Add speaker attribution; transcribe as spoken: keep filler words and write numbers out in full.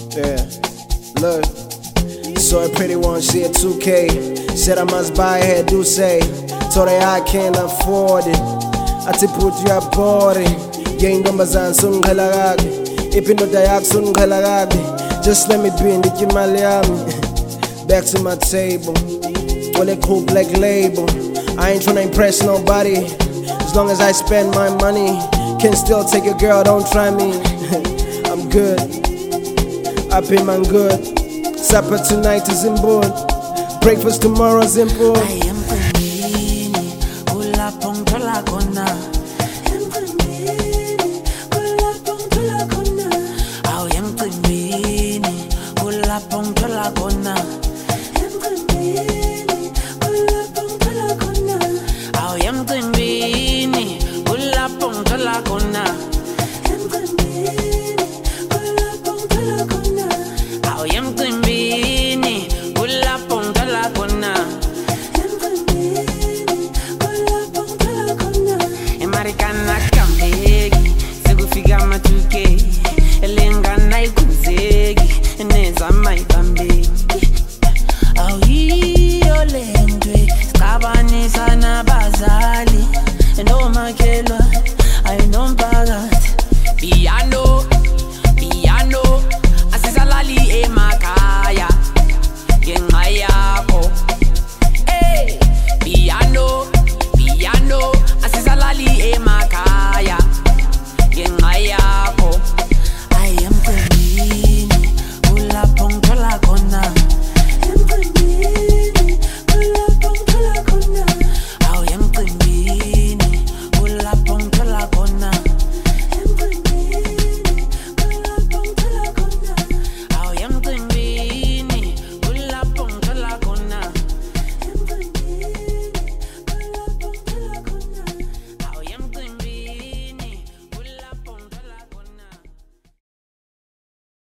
Speaker 1: Yeah, look. Saw a pretty one, she at two K. Said I must buy her, do say. Told her I can't afford it. I to put you up body. Gang numbers and soon galagagi. If you know the soon galagagi. Just let me be in the Kimaliami. Back to my table. Well, it cool black label. I ain't tryna impress nobody. As long as I spend my money. Can still take a girl, don't try me. I'm good. I pay man good. Supper tonight is in board. Breakfast tomorrow's in board.
Speaker 2: I am Queenie, Ula Pongtola Kona. I am Queenie, Ula Pongtola Kona. I am Queenie, Ula Pongtola Kona. Marikana kambegi, sekufika matuke, elengana ikuzegi, neza maibambegi. Awi olendwe, skabanisa na bazari.